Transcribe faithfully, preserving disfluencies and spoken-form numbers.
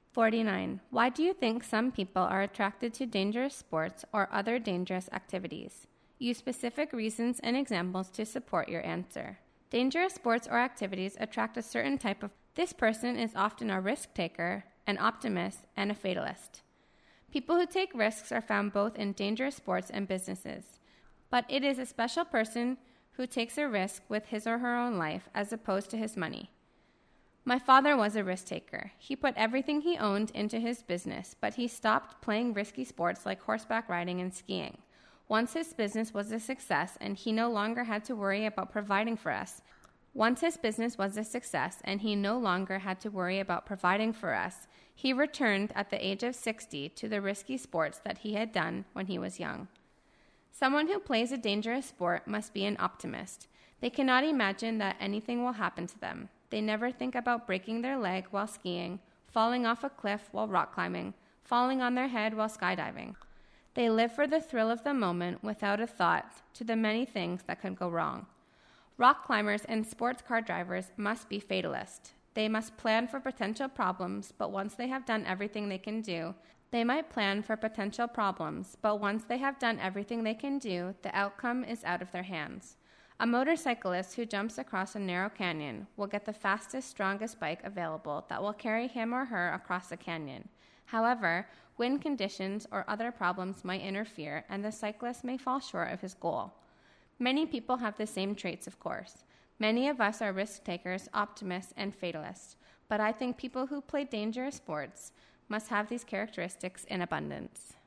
forty-nine. Why do you think some people are attracted to dangerous sports or other dangerous activities? Use specific reasons and examples to support your answer. Dangerous sports or activities attract a certain type of. This person is often a risk taker, an optimist, and a fatalist. People who take risks are found both in dangerous sports and businesses. But it is a special person who takes a risk with his or her own life as opposed to his money. My father was a risk taker. He put everything he owned into his business, but he stopped playing risky sports like horseback riding and skiing. Once his business was a success and he no longer had to worry about providing for us, Once his business was a success and he no longer had to worry about providing for us, he returned at the age of sixty to the risky sports that he had done when he was young. Someone who plays a dangerous sport must be an optimist. They cannot imagine that anything will happen to them. They never think about breaking their leg while skiing, falling off a cliff while rock climbing, falling on their head while skydiving. They live for the thrill of the moment without a thought to the many things that could go wrong. Rock climbers and sports car drivers must be fatalist. They must plan for potential problems, but once they have done everything they can do, they might plan for potential problems, but once they have done everything they can do, the outcome is out of their hands. A motorcyclist who jumps across a narrow canyon will get the fastest, strongest bike available that will carry him or her across the canyon. However, wind conditions or other problems might interfere, and the cyclist may fall short of his goal. Many people have the same traits, of course. Many of us are risk takers, optimists, and fatalists, but I think people who play dangerous sports must have these characteristics in abundance.